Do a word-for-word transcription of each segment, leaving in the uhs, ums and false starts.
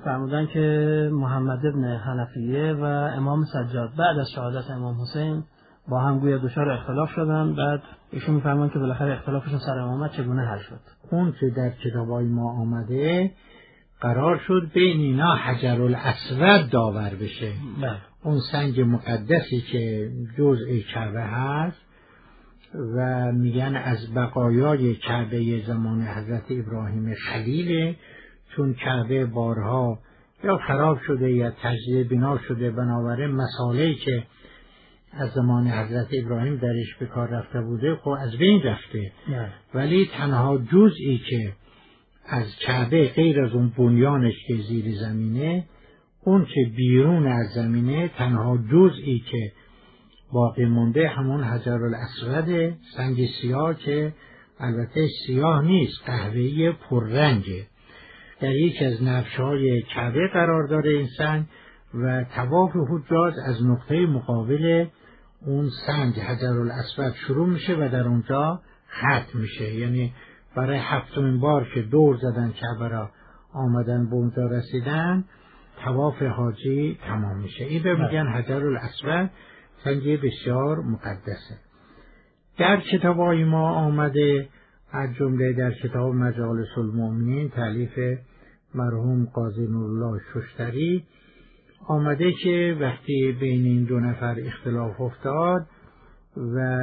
فرمودن که محمد ابن حنفیه و امام سجاد بعد از شهادت امام حسین با هم گویا دچار اختلاف شدن. بعد ایشون میفرمان که بالاخره اختلافشون سر امامت چگونه حل شد؟ اون که در کتابای ما آمده قرار شد بین اینا حجر الاسود داور بشه. بله. اون سنگ مقدسی که جزء کعبه هست و میگن از بقایای کعبه زمان حضرت ابراهیم خلیله، چون کعبه بارها یا خراب شده یا تجدید بنا شده، بنابراین مساله‌ای که از زمان حضرت ابراهیم درش به کار رفته بوده خب از بین رفته. نه. ولی تنها جزئی که از کعبه غیر از اون بنیانش که زیر زمینه، اون که بیرون از زمینه، تنها جزئی که باقی مونده همون حجر الاسود، سنگ سیاه که البته سیاه نیست، قهوه‌ای پررنگه، در یکی از نبش‌های کعبه قرار داره این سنگ و طواف حجاج از نقطه مقابل اون سنگ حجر الاسود شروع میشه و در اونجا ختم میشه. یعنی برای هفتمین بار که دور زدن کعبه را آمدن به اونجا رسیدن، طواف حاجی تمام میشه. این رو میگن حجر الاسود، سنگ بسیار مقدسه. در کتابای ما آمده، از جمله در کتاب مجالس المؤمنین تالیف مرحوم قاضی نورالله ششتری آمده که وقتی بین این دو نفر اختلاف افتاد و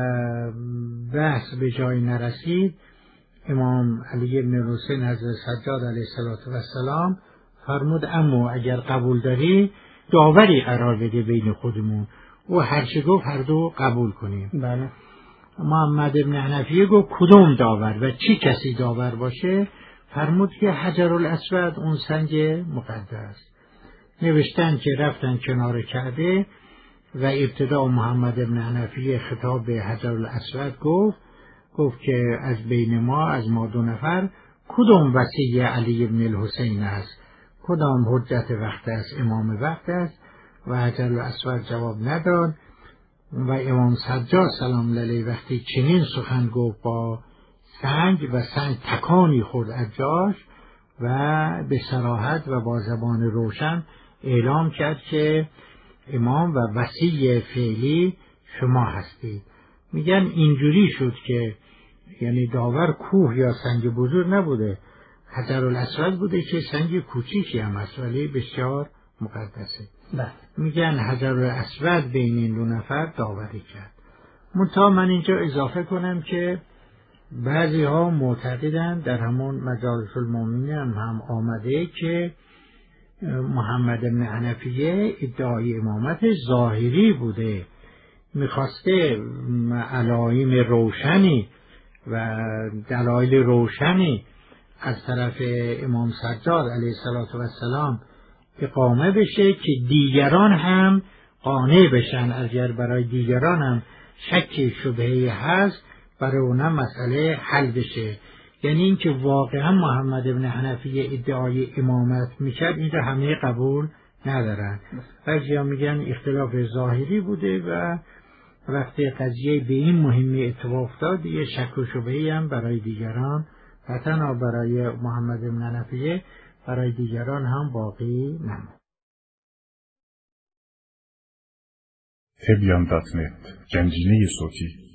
بحث به جای نرسید، امام علی بن حسین حضرت سجاد علیه السلام فرمود اما اگر قبول داری داوری قرار بده بین خودمون، و هر چی گفت هر دو قبول کنیم. بله. محمد ابن حنفیه گفت کدوم داور و چی کسی داور باشه؟ فرمود که حجر الاسود، اون سنگ مقدس. نوشتن که رفتن کنار کعبه و ابتدا محمد ابن حنفیه خطاب به حجر الاسود گفت گفت که از بین ما، از ما دو نفر، کدام وصی علی بن الحسین است، کدام حجت وقت است، امام وقت است؟ و حجر الاسود جواب نداد و امام سجاد سلام علیه وقتی چنین سخن گفت با سنگ و سنگ تکانی خورد از جاش و به صراحت و با زبان روشن اعلام کرد که امام و وصی فعلی شما هستید. میگن اینجوری شد که یعنی داور کوه یا سنگ بزرگ نبوده، حجر الاسود بوده که سنگ کوچیکی هم است ولی بسیار مقدسه. بله. میگن حجر الاسود بین این دو نفر داوری کرد. منتها من اینجا اضافه کنم که بعضی ها معتقدن در همون مجالس المؤمنین هم, هم آمده که محمد بن حنفیه ادعای امامت ظاهری بوده، میخواسته علائم روشنی و دلایل روشنی از طرف امام سجاد علیه السلام اقامه بشه که دیگران هم قانع بشن، اگر برای دیگران هم شک شبهه هست برای اونم مسئله حل بشه. یعنی اینکه واقعا محمد ابن حنفیه ادعای امامت میکرد، اینجا همه قبول ندارن. بعضیا میگن اختلاف ظاهری بوده و وقتی قضیه به این مهمی اتفاق افتاد یه شک و شبهه‌ای هم برای دیگران، نه تنها برای محمد بن حنفیه، برای دیگران هم باقی نماند. تبیان دات نت، گنجینه صوتی.